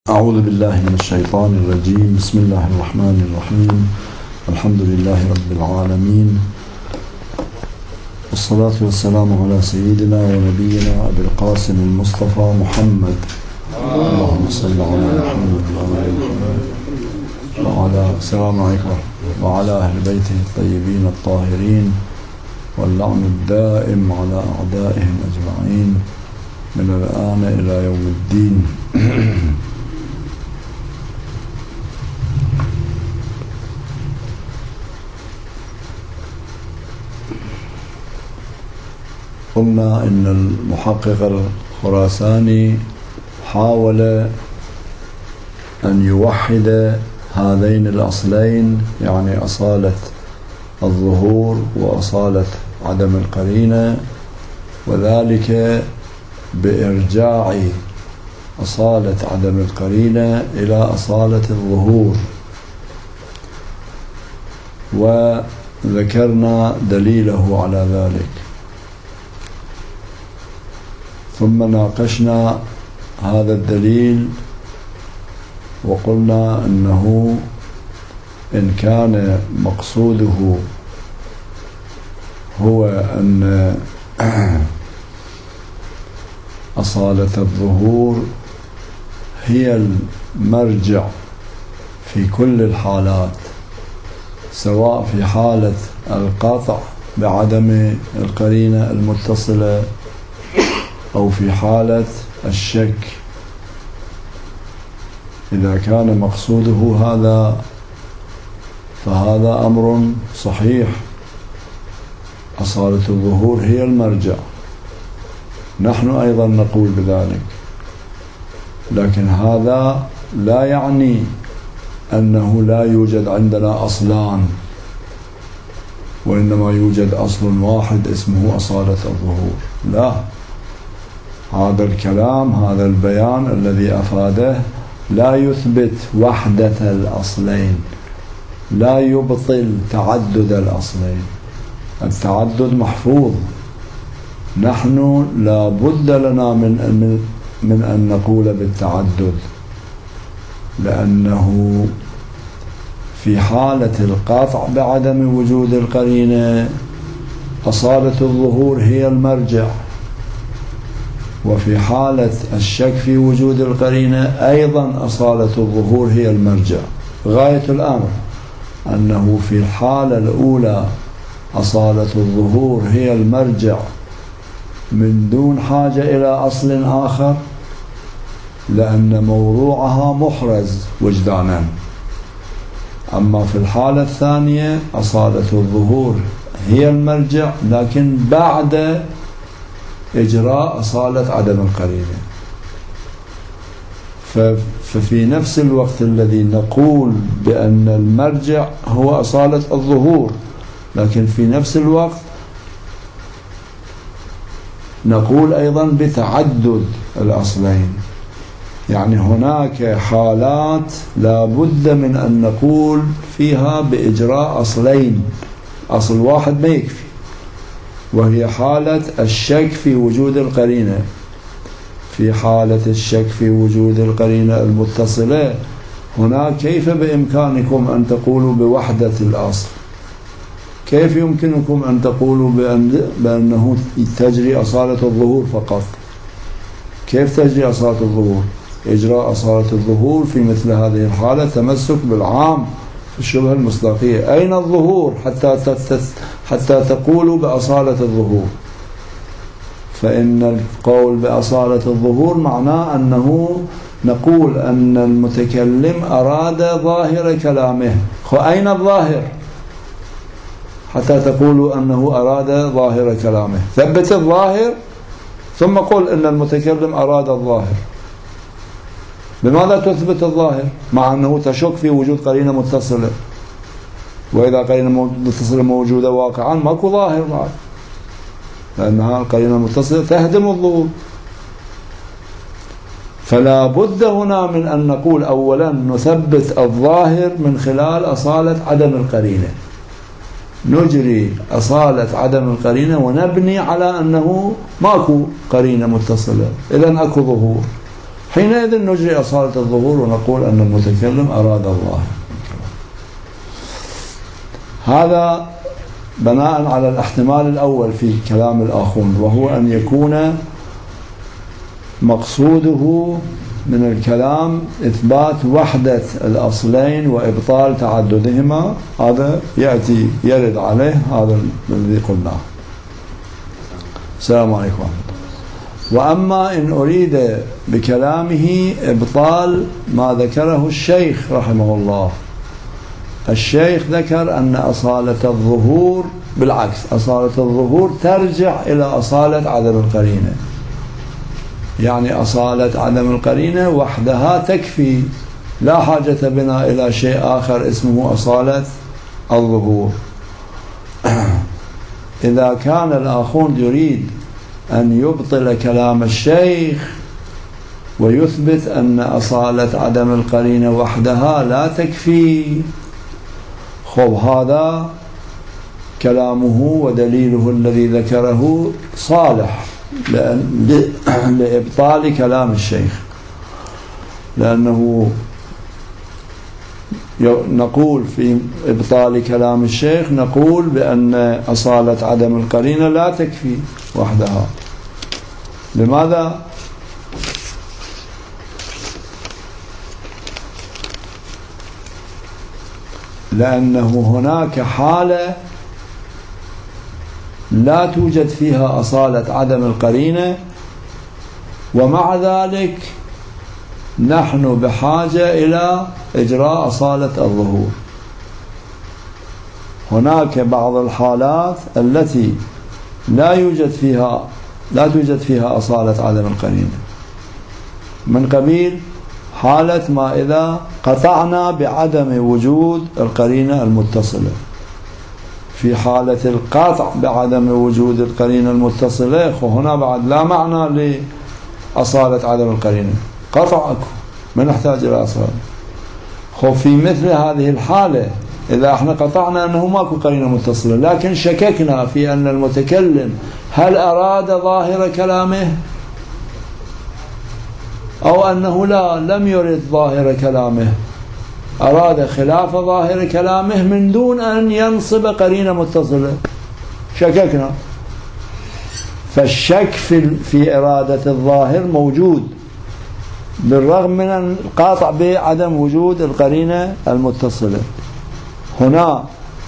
أعوذ بالله من الشيطان الرجيم. بسم الله الرحمن الرحيم. الحمد لله رب العالمين، والصلاة والسلام على سيدنا ونبينا أبي القاسم المصطفى محمد. اللهم صل على محمد وعلى السلام عليكم وعلى أهل بيته الطيبين الطاهرين، واللعن الدائم على أعدائهم أجمعين من الآن إلى يوم الدين. قلنا إن المحقق الخراساني حاول أن يوحد هذين الأصلين، يعني أصالة الظهور وأصالة عدم القرينة، وذلك بإرجاع أصالة عدم القرينة إلى أصالة الظهور، وذكرنا دليله على ذلك. ثم ناقشنا هذا الدليل وقلنا أنه إن كان مقصوده هو أن أصالة الظهور هي المرجع في كل الحالات، سواء في حالة القطع بعدم القرينة المتصلة أو في حالة الشك. إذا كان مقصوده هذا فهذا أمر صحيح، أصالة الظهور هي المرجع، نحن أيضا نقول بذلك، لكن هذا لا يعني أنه لا يوجد عندنا أصلان، وإنما يوجد أصل واحد اسمه أصالة الظهور. لا، هذا الكلام، هذا البيان الذي أفاده لا يثبت وحدة الأصلين، لا يبطل تعدد الأصلين. التعدد محفوظ، نحن لا بد لنا من أن نقول بالتعدد، لأنه في حالة القطع بعدم وجود القرينة أصالة الظهور هي المرجع، وفي حالة الشك في وجود القرينة أيضا أصالة الظهور هي المرجع. غاية الأمر أنه في الحالة الأولى أصالة الظهور هي المرجع من دون حاجة إلى أصل آخر، لأن موضوعها محرز وجدانا. أما في الحالة الثانية أصالة الظهور هي المرجع، لكن بعد إجراء أصالة عدم القرينة. ففي نفس الوقت الذي نقول بأن المرجع هو أصالة الظهور، لكن في نفس الوقت نقول أيضا بتعدد الأصلين. يعني هناك حالات لا بد من أن نقول فيها بإجراء أصلين، أصل واحد ما يكفي، وهي حالة الشك في وجود القرينة. في حالة الشك في وجود القرينة المتصلة هناك كيف بإمكانكم أن تقولوا بوحدة الأصل؟ كيف يمكنكم أن تقولوا بأنه تجري أصالة الظهور فقط؟ كيف تجري أصالة الظهور؟ إجراء أصالة الظهور في مثل هذه الحالة تمسك بالعام في الشبهة المصداقية. أين الظهور حتى تقولوا بأصالة الظهور؟ فإن القول بأصالة الظهور معناه أنه نقول أن المتكلم أراد ظاهر كلامه. أين الظاهر حتى تقولوا أنه أراد ظاهر كلامه؟ ثبت الظاهر ثم قل أن المتكلم أراد الظاهر. لماذا تثبت الظاهر مع أنه تشك في وجود قرينة متصلة؟ وإذا قرينة متصلة موجودة واقعا ماكو ظاهر بعد، لأنها القرينة المتصلة تهدم الظهور. فلا بد هنا من أن نقول أولا نثبت الظاهر من خلال أصالة عدم القرينة، نجري أصالة عدم القرينة ونبني على أنه ماكو قرينة متصلة، إذن أكو ظهور. حينئذ نجري أصالة الظهور ونقول أن المتكلم أراد الله. هذا بناء على الاحتمال الأول في كلام الآخون، وهو أن يكون مقصوده من الكلام إثبات وحدة الأصلين وإبطال تعددهما. هذا يأتي يرد عليه هذا الذي قلناه. السلام عليكم ورحمة الله. وأما إن أريد بكلامه إبطال ما ذكره الشيخ رحمه الله، الشيخ ذكر أن أصالة الظهور بالعكس، أصالة الظهور ترجع إلى أصالة عدم القرينة، يعني أصالة عدم القرينة وحدها تكفي، لا حاجة بنا إلى شيء آخر اسمه أصالة الظهور. إذا كان الآخوند يريد أن يبطل كلام الشيخ ويثبت أن أصالة عدم القرينة وحدها لا تكفي، خب هذا كلامه ودليله الذي ذكره صالح لإبطال كلام الشيخ، لأنه نقول في إبطال كلام الشيخ نقول بأن أصالة عدم القرينة لا تكفي وحدها. لماذا؟ لأنه هناك حالة لا توجد فيها أصالة عدم القرينة، ومع ذلك نحن بحاجة إلى إجراء أصالة الظهور. هناك بعض الحالات التي لا توجد فيها أصالة عدم القرينة، من قبيل حالة ما إذا قطعنا بعدم وجود القرينة المتصلة. في حالة القطع بعدم وجود القرينة المتصلة هنا بعد لا معنى لأصالة عدم القرينة، قطع أكو ما نحتاج إلى أصالة. في مثل هذه الحالة إذا احنا قطعنا أنه ماكو قرينة متصلة، لكن شككنا في أن المتكلم هل أراد ظاهر كلامه أو أنه لم يرد ظاهر كلامه، أراد خلاف ظاهر كلامه من دون أن ينصب قرينة متصلة، شككنا. فالشك في إرادة الظاهر موجود بالرغم من القاطع بعدم وجود القرينة المتصلة. هنا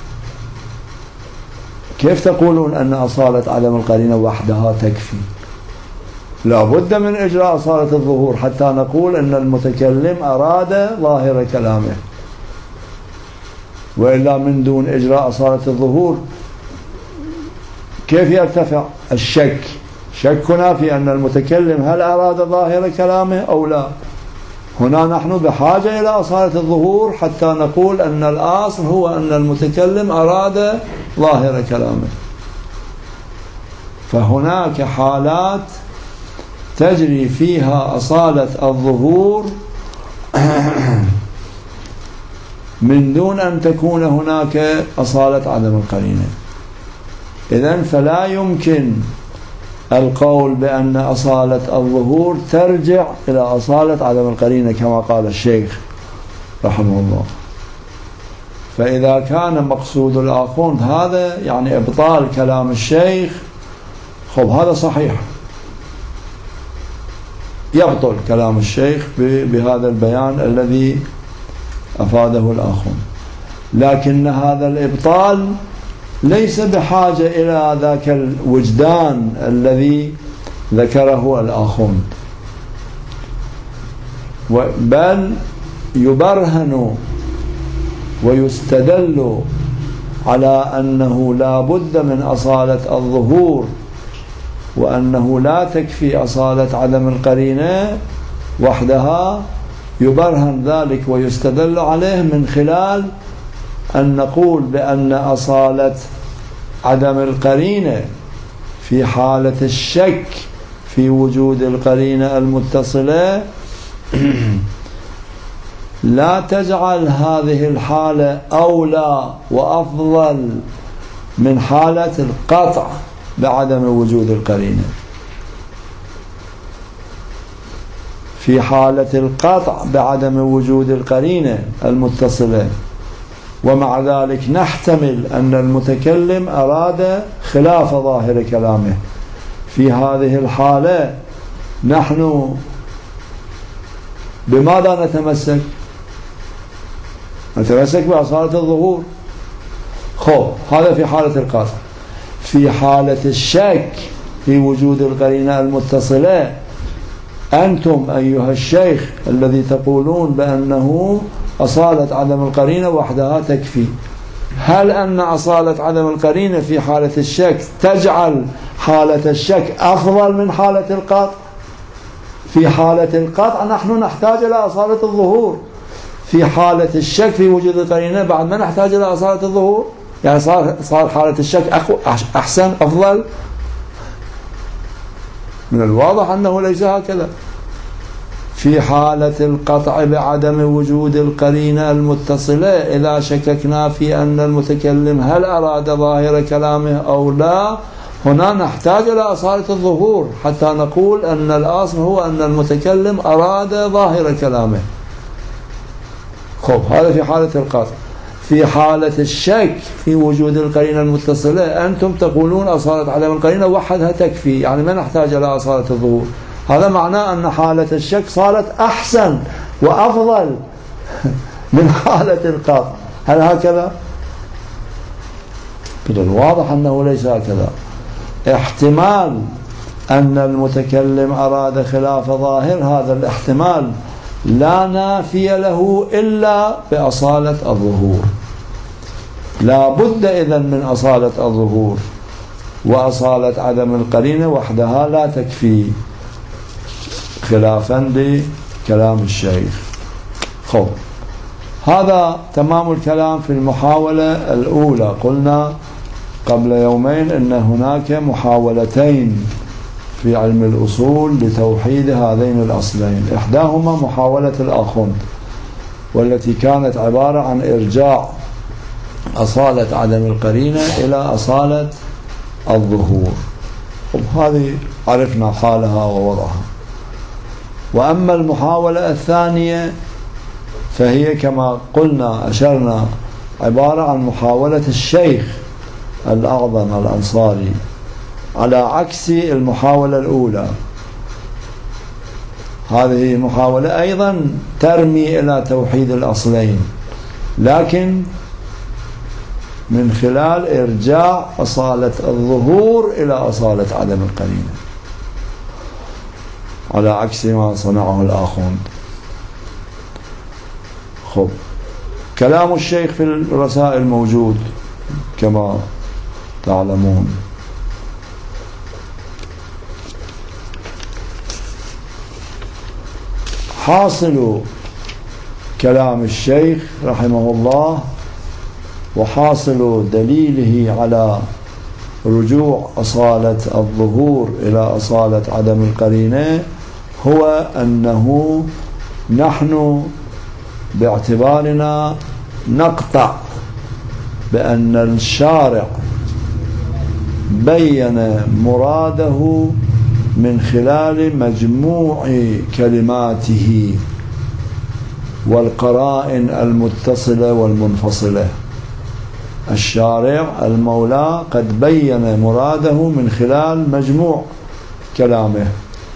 كيف تقولون أن أصالة عدم القرينة وحدها تكفي؟ لا بد من إجراء أصالة الظهور حتى نقول أن المتكلم أراد ظاهر كلامه، وإلا من دون إجراء أصالة الظهور كيف يرتفع الشك؟ شكنا في أن المتكلم هل أراد ظاهر كلامه أو لا. هنا نحن بحاجة إلى أصالة الظهور حتى نقول أن الأصل هو أن المتكلم أراد ظاهر كلامه. فهناك حالات تجري فيها أصالة الظهور من دون أن تكون هناك أصالة عدم القرينة. إذن فلا يمكن القول بأن أصالة الظهور ترجع إلى أصالة عدم القرينة كما قال الشيخ رحمه الله. فإذا كان مقصود الآخوند هذا يعني إبطال كلام الشيخ، خب هذا صحيح، يبطل كلام الشيخ بهذا البيان الذي أفاده الآخوند، لكن هذا الإبطال ليس بحاجة إلى ذاك الوجدان الذي ذكره الآخوند، بل يبرهن ويستدل على أنه لا بد من أصالة الظهور، وأنه لا تكفي أصالة عدم القرينة وحدها. يبرهن ذلك ويستدل عليه من خلال أن نقول بأن أصالة عدم القرينة في حالة الشك في وجود القرينة المتصلة لا تجعل هذه الحالة أولى وأفضل من حالة القطع بعدم وجود القرينة. في حالة القطع بعدم وجود القرينة المتصلة، ومع ذلك نحتمل أن المتكلم أراد خلاف ظاهر كلامه. في هذه الحالة نحن بماذا نتمسك؟ نتمسك بأصالة الظهور. هذا في حالة القطع. في حالة الشك في وجود القرينة المتصلة، أنتم أيها الشيخ الذي تقولون بأنه أصالة عدم القرينة وحدها تكفي، هل أن أصالة عدم القرينة في حالة الشك تجعل حالة الشك أفضل من حالة القطع؟ في حالة القطع نحن نحتاج إلى أصالة الظهور، في حالة الشك في وجود القرينة بعد ما نحتاج إلى أصالة الظهور. يعني صار حالة الشك أحسن أفضل. من الواضح أنه ليس هكذا. في حالة القطع بعدم وجود القرينة المتصلة، إذا شككنا في أن المتكلم هل أراد ظاهر كلامه أو لا، هنا نحتاج إلى أصالة الظهور حتى نقول أن الأصل هو أن المتكلم أراد ظاهر كلامه. هذا في حالة القطع. في حالة الشك في وجود القرينة المتصلة، أنتم تقولون أصالة عدم القرينة وحدها تكفي، يعني ما نحتاج إلى أصالة الظهور. هذا معناه أن حالة الشك صارت أحسن وأفضل من حالة القطع. هل هكذا؟ من الواضح أنه ليس هكذا. احتمال أن المتكلم أراد خلاف ظاهر، هذا الاحتمال لا نافي له إلا بأصالة الظهور. لا بد إذن من أصالة الظهور، وأصالة عدم القرينة وحدها لا تكفي، خلافا لكلام الشيخ. هذا تمام الكلام في المحاولة الأولى. قلنا قبل يومين أن هناك محاولتين في علم الأصول لتوحيد هذين الأصلين، إحداهما محاولة الآخوند، والتي كانت عبارة عن إرجاع أصالة عدم القرينة إلى أصالة الظهور. هذه عرفنا حالها ووضعها. وأما المحاولة الثانية فهي كما قلنا أشرنا عبارة عن محاولة الشيخ الأعظم الأنصاري، على عكس المحاولة الأولى. هذه محاولة أيضا ترمي إلى توحيد الأصلين، لكن من خلال إرجاع أصالة الظهور إلى أصالة عدم القرينة، على عكس ما صنعه الآخوند. كلام الشيخ في الرسائل موجود كما تعلمون. حاصل كلام الشيخ رحمه الله وحاصل دليله على رجوع أصالة الظهور إلى أصالة عدم القرينة هو أنه نحن باعتبارنا نقطع بأن الشارع بين مراده من خلال مجموع كلماته والقرائن المتصلة والمنفصلة. الشارع المولى قد بين مراده من خلال مجموع كلامه.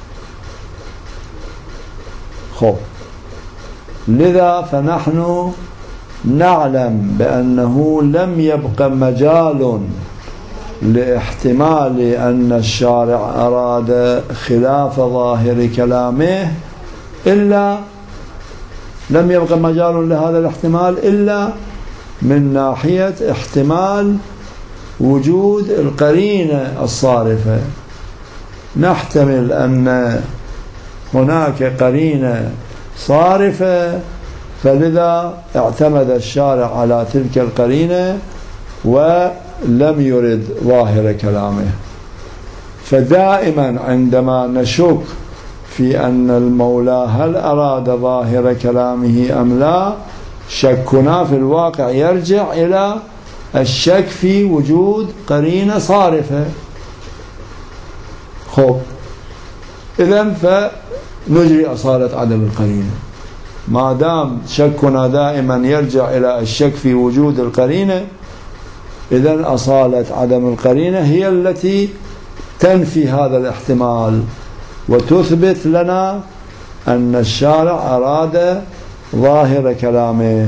لذا فنحن نعلم بأنه لم يبق مجال لاحتمال أن الشارع أراد خلاف ظاهر كلامه، إلا لم يبق مجال لهذا الاحتمال إلا من ناحية احتمال وجود القرينة الصارفة. نحتمل أن هناك قرينة صارفة، فلذا اعتمد الشارع على تلك القرينة ولم يرد ظاهر كلامه. فدائما عندما نشك في أن المولى هل أراد ظاهر كلامه أم لا، شكنا في الواقع يرجع إلى الشك في وجود قرينة صارفة. إذن نجري أصالة عدم القرينة. ما دام شكنا دائما يرجع إلى الشك في وجود القرينة، إذن أصالة عدم القرينة هي التي تنفي هذا الاحتمال وتثبت لنا أن الشارع أراد ظاهر كلامه.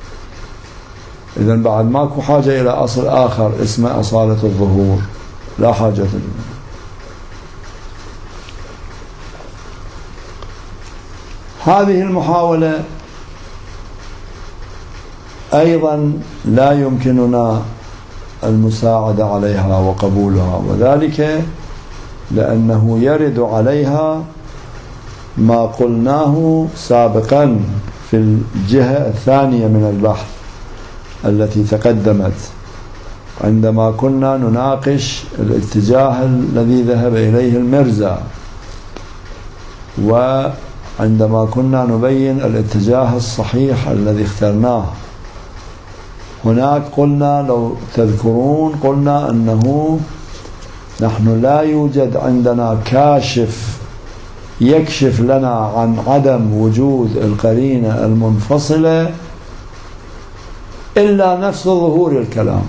إذن بعد ماكو حاجة إلى أصل آخر اسمه أصالة الظهور، لا حاجة له. هذه المحاولة أيضا لا يمكننا المساعدة عليها وقبولها، وذلك لأنه يرد عليها ما قلناه سابقا في الجهة الثانية من البحث التي تقدمت عندما كنا نناقش الاتجاه الذي ذهب إليه المرزا، وعندما كنا نبين الاتجاه الصحيح الذي اخترناه. هناك قلنا لو تذكرون قلنا أنه نحن لا يوجد عندنا كاشف يكشف لنا عن عدم وجود القرينة المنفصلة إلا نفس ظهور الكلام،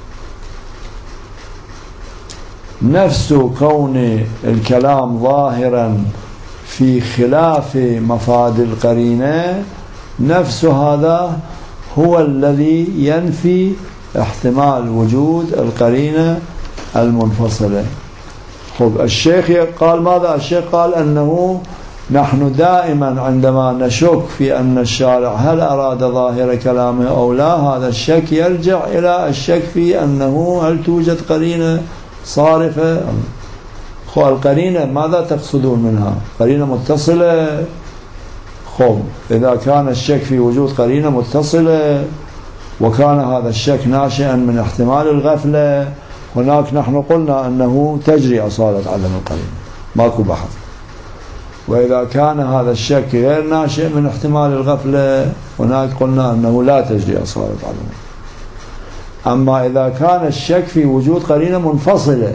نفس كون الكلام ظاهرا في خلاف مفاد القرينة، نفس هذا هو الذي ينفي احتمال وجود القرينة المنفصلة. خب الشيخ قال ماذا؟ الشيخ قال أنه نحن دائما عندما نشك في أن الشارع هل أراد ظاهر كلامه أو لا، هذا الشك يرجع إلى الشك في أنه هل توجد قرينة صارفة. خب القرينة ماذا تقصدون منها؟ قرينة متصلة. خب إذا كان الشك في وجود قرينة متصلة وكان هذا الشك ناشئا من احتمال الغفلة، هناك نحن قلنا أنه تجري أصالة عدم القرينة، ماكو بحث. وإذا كان هذا الشك غير ناشئ من احتمال الغفلة، هناك قلنا أنه لا تجري أصالة عدم. أما إذا كان الشك في وجود قرينة منفصلة،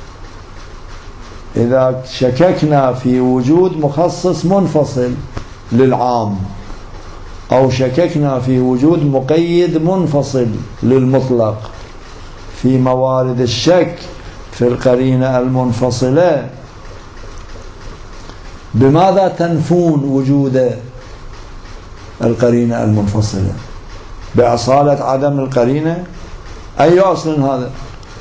إذا شككنا في وجود مخصص منفصل للعام، أو شككنا في وجود مقيد منفصل للمطلق، في موارد الشك في القرينة المنفصلة، بماذا تنفون وجود القرينة المنفصلة؟ بأصالة عدم القرينة؟ أي أصل هذا؟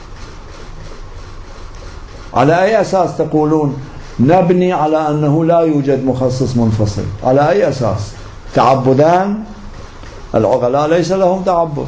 على أي أساس تقولون نبني على أنه لا يوجد مخصص منفصل؟ على أي أساس؟ تعبدان؟ العقلاء ليس لهم تعبد،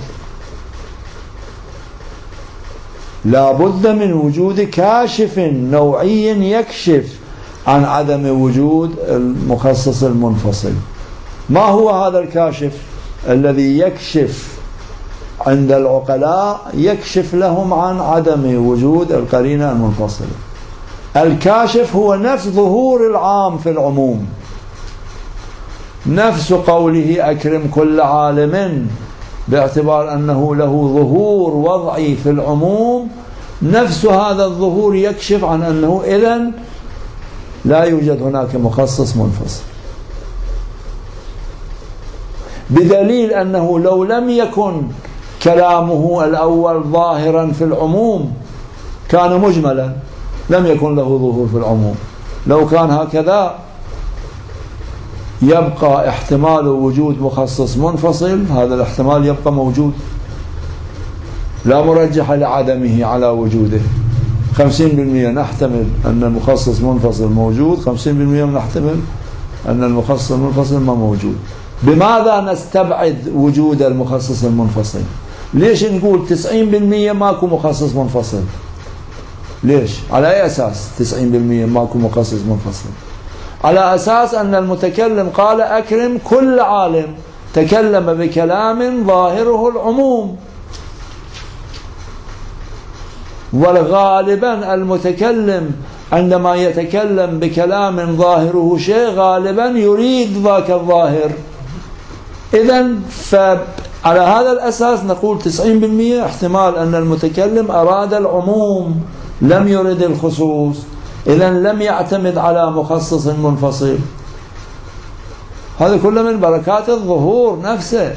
لا بد من وجود كاشف نوعي يكشف عن عدم وجود المخصص المنفصل. ما هو هذا الكاشف الذي يكشف عند العقلاء، يكشف لهم عن عدم وجود القرينة المنفصلة؟ الكاشف هو نفس ظهور العام في العموم، نفس قوله أكرم كل عالم، باعتبار أنه له ظهور وضعي في العموم، نفس هذا الظهور يكشف عن أنه إذن لا يوجد هناك مخصص منفصل، بدليل أنه لو لم يكن كلامه الأول ظاهرا في العموم كان مجملا، لم يكن له ظهور في العموم. لو كان هكذا يبقى احتمال وجود مخصص منفصل، هذا الاحتمال يبقى موجود، لا مرجح لعدمه على وجوده. 50% نحتمل أن المخصص منفصل موجود، 50% نحتمل أن المخصص المنفصل ما موجود. بماذا نستبعد وجود المخصص المنفصل؟ ليش نقول 90% ماكو مخصص منفصل؟ ليش؟ على أي أساس 90% ماكو مخصص منفصل؟ على أساس أن المتكلم قال أكرم كل عالم، تكلم بكلام ظاهره العموم، والغالبا المتكلم عندما يتكلم بكلام ظاهره شيء غالبا يريد ذاك الظاهر. إذن على هذا الأساس نقول 90% احتمال أن المتكلم أراد العموم لم يرد الخصوص، إذن لم يعتمد على مخصص منفصل. هذا كله من بركات الظهور نفسه.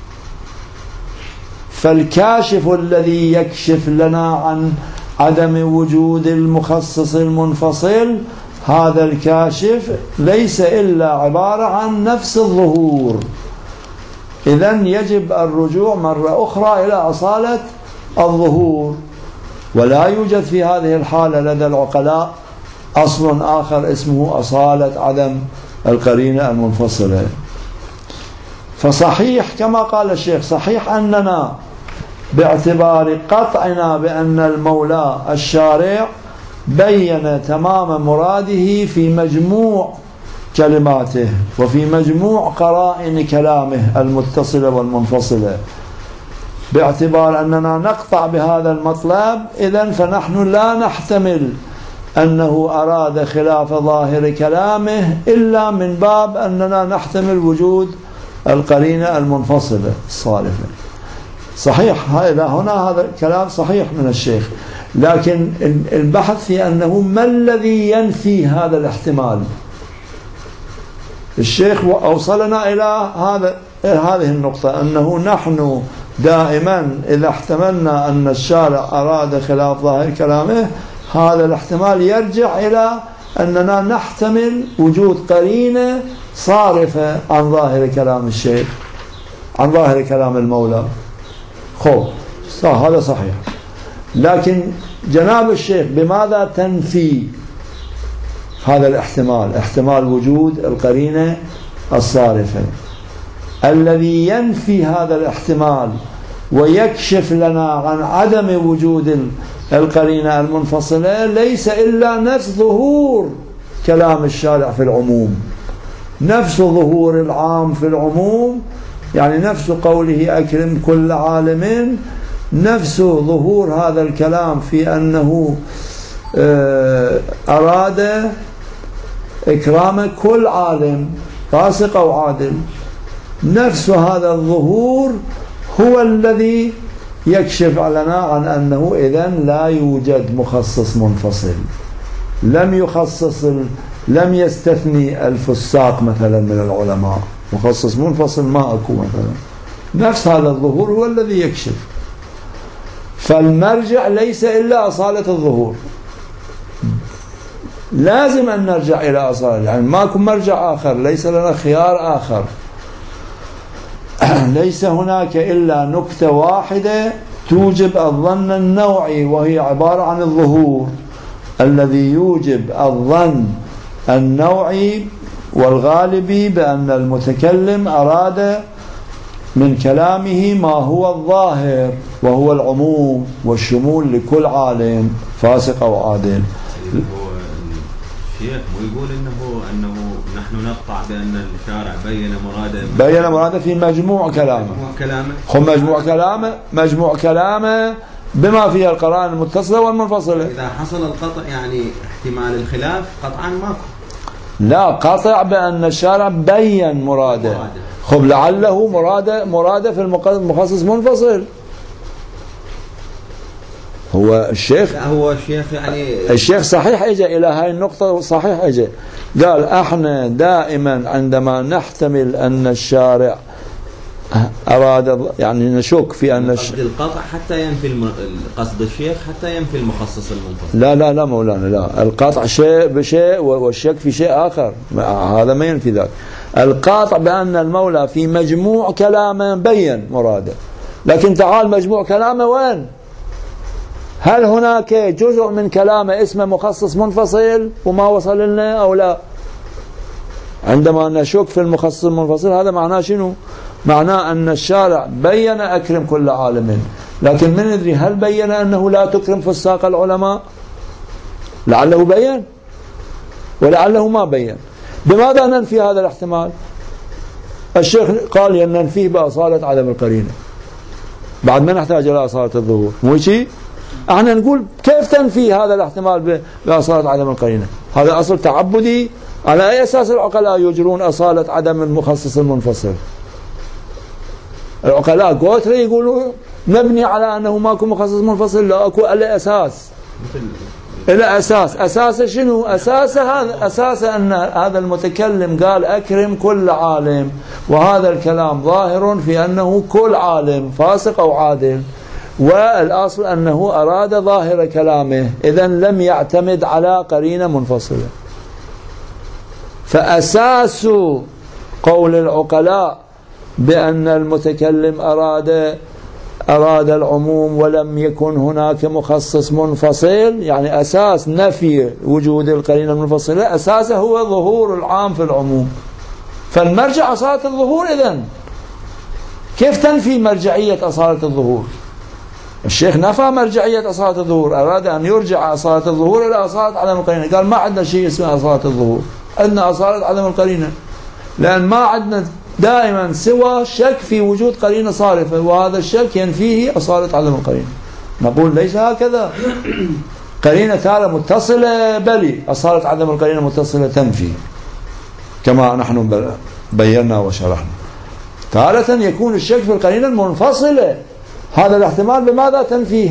فالكاشف الذي يكشف لنا عن عدم وجود المخصص المنفصل، هذا الكاشف ليس إلا عبارة عن نفس الظهور. إذن يجب الرجوع مرة أخرى إلى أصالة الظهور، ولا يوجد في هذه الحالة لدى العقلاء أصل آخر اسمه أصالة عدم القرينة المنفصلة. فصحيح كما قال الشيخ، صحيح أننا باعتبار قطعنا بأن المولى الشارع بين تمام مراده في مجموع كلماته وفي مجموع قرائن كلامه المتصلة والمنفصلة، باعتبار أننا نقطع بهذا المطلب، إذن فنحن لا نحتمل أنه أراد خلاف ظاهر كلامه إلا من باب أننا نحتمل وجود القرينة المنفصلة الصالحة. صحيح هنا هذا الكلام صحيح من الشيخ، لكن البحث في أنه ما الذي ينفي هذا الاحتمال. الشيخ أوصلنا إلى هذه النقطة، أنه نحن دائما إذا احتملنا أن الشارع أراد خلاف ظاهر كلامه، هذا الاحتمال يرجع إلى أننا نحتمل وجود قرينة صارفة عن ظاهر كلام الشيخ، عن ظاهر كلام المولى. هذا صحيح، لكن جناب الشيخ بماذا تنفي هذا الاحتمال، احتمال وجود القرينة الصارفة؟ الذي ينفي هذا الاحتمال ويكشف لنا عن عدم وجود القرينة المنفصلة ليس إلا نفس ظهور كلام الشارع في العموم، نفس ظهور العام في العموم، يعني نفس قوله أكرم كل عالم، نفس ظهور هذا الكلام في أنه أراد إكرام كل عالم فاسق أو عادل. نفس هذا الظهور هو الذي يكشف لنا عن أنه إذن لا يوجد مخصص منفصل، لم يستثني الفساق مثلا من العلماء، مخصص منفصل ما أكو مثلا. نفس هذا الظهور هو الذي يكشف. فالمرجع ليس إلا أصالة الظهور، لازم أن نرجع إلى أصالة، يعني ماكو مرجع آخر، ليس لنا خيار آخر. ليس هناك إلا نكتة واحدة توجب الظن النوعي، وهي عبارة عن الظهور الذي يوجب الظن النوعي والغالبي بأن المتكلم أراد من كلامه ما هو الظاهر، وهو العموم والشمول لكل عالم فاسق أو عادل. الشيخ ويقول أنه نحن نقطع بأن الشارع بين مراده في مجموع كلامه. مجموع كلامه بما فيها القرائن المتصلة والمنفصلة. إذا حصل القطع يعني احتمال الخلاف قطعا ماكو. لا، قطع بأن الشارع بين مراده. لعله مراده في المخصص منفصل. هو الشيخ يعني الشيخ صحيح اجى الى هاي النقطة، صحيح اجى قال احنا دائما عندما نحتمل ان الشارع اراد، يعني نشك في ان القطع حتى ينفي قصد الشيخ حتى ينفي المخصص المنفصل. لا مولانا، لا، القطع شيء بشيء والشك في شيء اخر، هذا ما ينفي ذلك. القاطع بان المولى في مجموع كلامه بين مراده، لكن تعال مجموع كلامه وين؟ هل هناك جزء من كلامه اسمه مخصص منفصل وما وصل لنا أو لا؟ عندما نشك في المخصص المنفصل هذا معناه شنو؟ معناه أن الشارع بين أكرم كل عالم، لكن من ندري هل بين أنه لا تكرم فساق العلماء؟ لعله بين ولعله ما بين. بماذا ننفي هذا الاحتمال؟ الشيخ قال أن ننفيه بأصالة عدم القرينة، بعد ما نحتاج إلى أصالة الظهور، مو شيء؟ احنا نقول كيف تنفي هذا الاحتمال بأصالة عدم القرينة؟ هذا أصل تعبدي. على أي أساس العقلاء يجرون أصالة عدم المخصص المنفصل؟ العقلاء قوتر يقولوا نبني على أنه ماكو مخصص منفصل، لا أكو على أساس. مثل إلى أساس. أساسه شنو؟ أساسه أن هذا المتكلم قال أكرم كل عالم، وهذا الكلام ظاهر في أنه كل عالم فاسق أو عادل، والأصل أنه أراد ظاهر كلامه، إذن لم يعتمد على قرينة منفصلة. فأساس قول العقلاء بأن المتكلم أراد العموم ولم يكن هناك مخصص منفصل، يعني أساس نفي وجود القرينة المنفصلة أساسه هو ظهور العام في العموم. فالمرجع أصالة الظهور. إذن كيف تنفي مرجعية أصالة الظهور؟ الشيخ نفى مرجعية أصالة الظهور، أراد أن يرجع أصالة الظهور إلى أصالة عدم القرينة. قال ما عندنا شيء اسمه أصالة الظهور، عندنا أصالة عدم القرينة، لأن ما عندنا دائما سوى شك في وجود قرينة صارفة، وهذا الشك ينفيه أصالة عدم القرينة. نقول ليس هكذا. قرينة تارة متصلة بلي، أصالة عدم القرينة متصلة تنفي، كما نحن بينا وشرحنا. تارة يكون الشك في القرينة المنفصلة، هذا الاحتمال بماذا تنفيه؟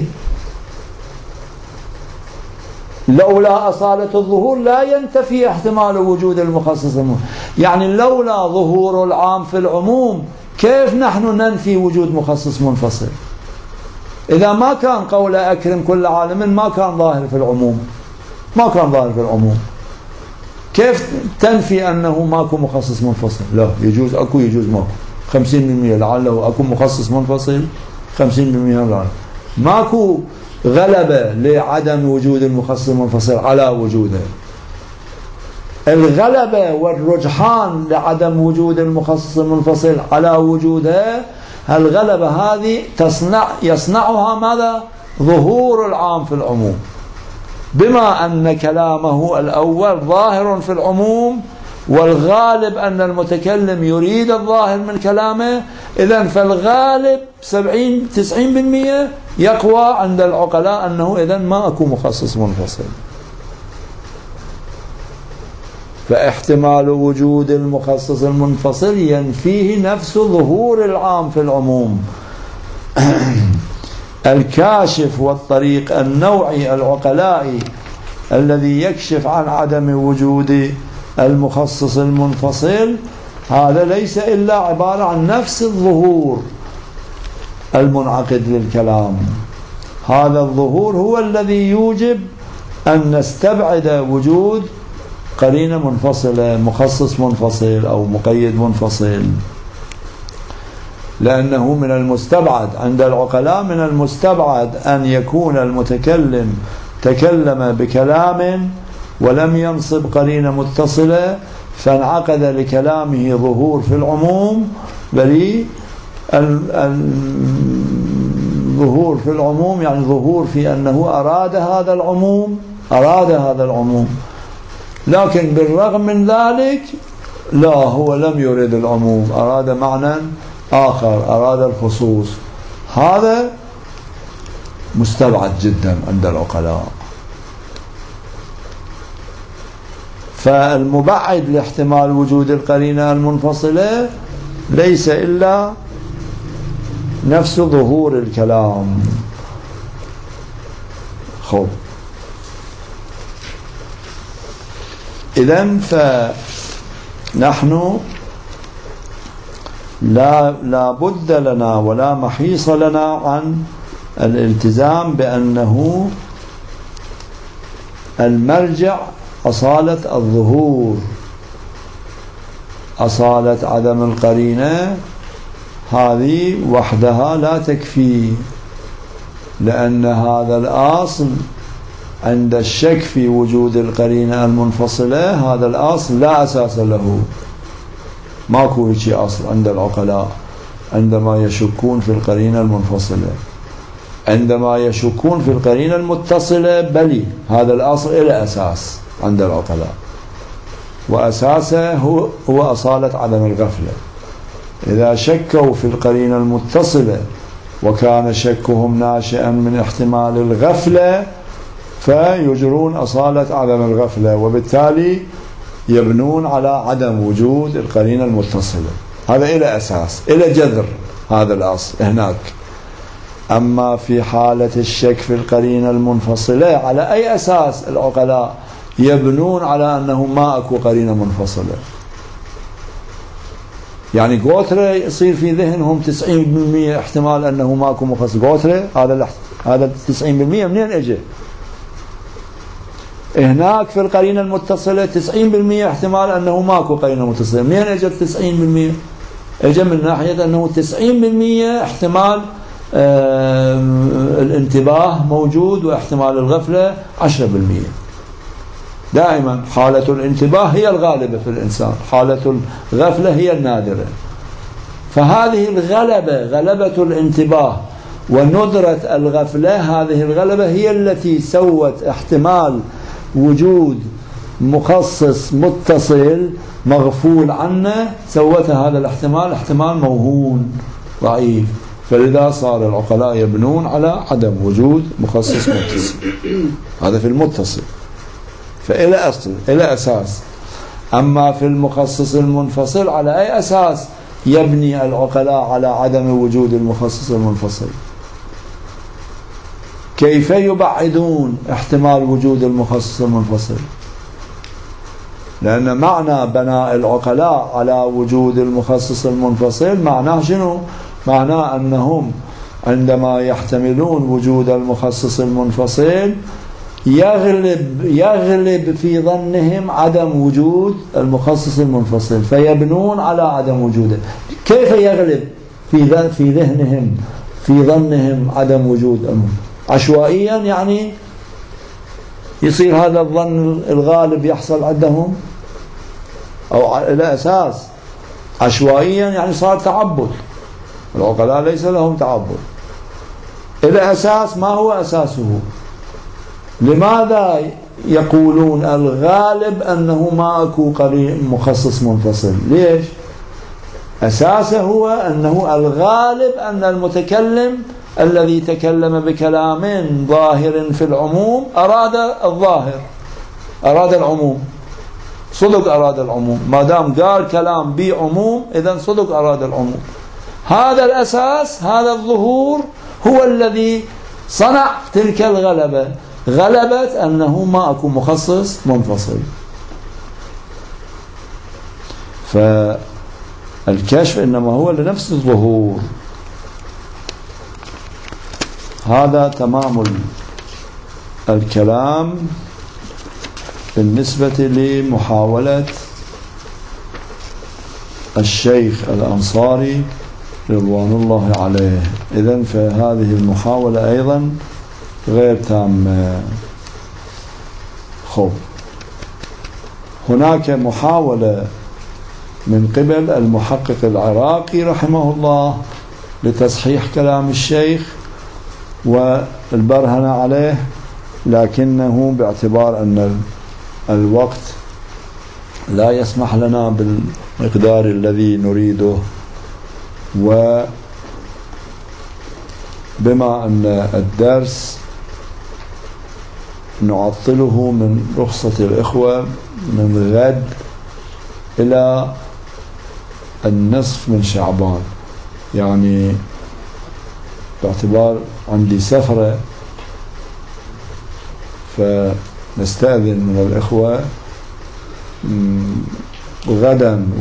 لولا أصالة الظهور لا ينتفي احتمال وجود المخصص يعني لولا ظهور العام في العموم كيف نحن ننفي وجود مخصص منفصل؟ إذا ما كان قول أكرم كل عالم ما كان ظاهر في العموم، ما كان ظاهر في العموم، كيف تنفي أنه ماكو مخصص منفصل؟ لا، يجوز أكو، يجوز ماكو، 50% لعله أكو مخصص منفصل، 50% لعله ماكو غلبة لعدم وجود المخصص المنفصل على وجوده. الغلبة والرجحان لعدم وجود المخصص المنفصل على وجوده، الغلبة هذه يصنعها ماذا؟ ظهور العام في العموم. بما أن كلامه الأول ظاهر في العموم، والغالب أن المتكلم يريد الظاهر من كلامه، إذن فالغالب 70-90% يقوى عند العقلاء أنه إذن ما أكو مخصص منفصل. فاحتمال وجود المخصص المنفصل ينفيه نفس ظهور العام في العموم. الكاشف والطريق النوعي العقلائي الذي يكشف عن عدم وجود المخصص المنفصل، هذا ليس إلا عبارة عن نفس الظهور المنعقد للكلام. هذا الظهور هو الذي يوجب أن نستبعد وجود قرينة منفصلة، مخصص منفصل أو مقيد منفصل، لأنه من المستبعد عند العقلاء، من المستبعد أن يكون المتكلم تكلم بكلام ولم ينصب قرينة متصلة فانعقد لكلامه ظهور في العموم، بل الظهور في العموم يعني ظهور في أنه أراد هذا العموم، لكن بالرغم من ذلك لا، هو لم يرد العموم، أراد معنى آخر، أراد الخصوص. هذا مستبعد جدا عند العقلاء. فالمبعد لاحتمال وجود القرينة المنفصلة ليس إلا نفس ظهور الكلام. خب، إذن فنحن لا بد لنا ولا محيص لنا عن الالتزام بأنه المرجع أصالة الظهور، أصالة عدم القرينة هذه وحدها لا تكفي، لأن هذا الأصل عند الشك في وجود القرينة المنفصلة، هذا الأصل لا أساس له، ماكو شيء أصل عند العقلاء عندما يشكون في القرينة المنفصلة. عندما يشكون في القرينة المتصلة بلي هذا الأصل إلى أساس عند العقلاء، وأساسه هو أصالة عدم الغفلة. إذا شكوا في القرينة المتصلة وكان شكهم ناشئا من احتمال الغفلة فيجرون أصالة عدم الغفلة، وبالتالي يبنون على عدم وجود القرينة المتصلة. هذا إلى أساس، إلى جذر هذا الأصل هناك. أما في حالة الشك في القرينة المنفصلة، على أي أساس العقلاء يبنون على أنه ما أكو قرينة منفصلة؟ يعني قوترة يصير في ذهنهم 90% احتمال أنه ما أكو مخصص. قوترة هذا 90% منين اجى؟ هناك في القرينة المتصلة 90% احتمال أنه ما أكو قرينة متصلة. منين اجى 90%؟ اجى من ناحية أنه 90% احتمال الانتباه موجود واحتمال الغفلة 10%. دائما حالة الانتباه هي الغالبة في الإنسان، حالة الغفلة هي النادرة. فهذه الغلبة، غلبة الانتباه وندرة الغفلة، هذه الغلبة هي التي سوت احتمال وجود مخصص متصل مغفول عنه، سوت هذا الاحتمال احتمال موهون ضعيف. فلذا صار العقلاء يبنون على عدم وجود مخصص متصل. هذا في المتصل، فإلى أصل إلى أساس. أما في المخصص المنفصل على أي أساس يبني العقلاء على عدم وجود المخصص المنفصل؟ كيف يبعدون احتمال وجود المخصص المنفصل؟ لأن معنى بناء العقلاء على وجود المخصص المنفصل معناه شنو؟ معناه أنهم عندما يحتملون وجود المخصص المنفصل يغلب في ظنهم عدم وجود المخصص المنفصل، فيبنون على عدم وجوده. كيف يغلب في ذهنهم في ظنهم عدم وجود؟ عشوائيا، يعني يصير هذا الظن الغالب يحصل عندهم، أو إلى أساس عشوائيا يعني صار تعبد. العقلاء ليس لهم تعبد. إلى أساس، ما هو أساسه؟ لماذا يقولون الغالب أنه ما أكو قرين مخصص منفصل؟ ليش؟ أساسه هو أنه الغالب أن المتكلم الذي تكلم بكلام ظاهر في العموم أراد الظاهر، أراد العموم، صدق أراد العموم. ما دام قال كلام بعموم إذن صدق أراد العموم. هذا الأساس، هذا الظهور هو الذي صنع تلك الغلبة، غلبة أنه ما أكو مخصص منفصل. فالكشف إنما هو لنفس الظهور. هذا تمام الكلام بالنسبة لمحاولة الشيخ الأنصاري رضوان الله عليه. إذن فهذه المحاولة أيضا غير تامة. هناك محاولة من قبل المحقق العراقي رحمه الله لتصحيح كلام الشيخ والبرهنة عليه، لكنه باعتبار أن الوقت لا يسمح لنا بالمقدار الذي نريده، وبما أن الدرس نعطله من رخصة الإخوة من غد إلى النصف من شعبان، يعني باعتبار عندي سفرة، فنستأذن من الإخوة غدا